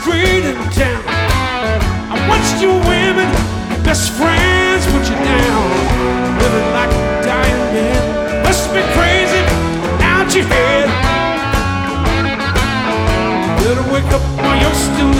great in town. I watched your women, your best friends put you down. Living like a dying man, must be crazy out your head. Better wake up while you're still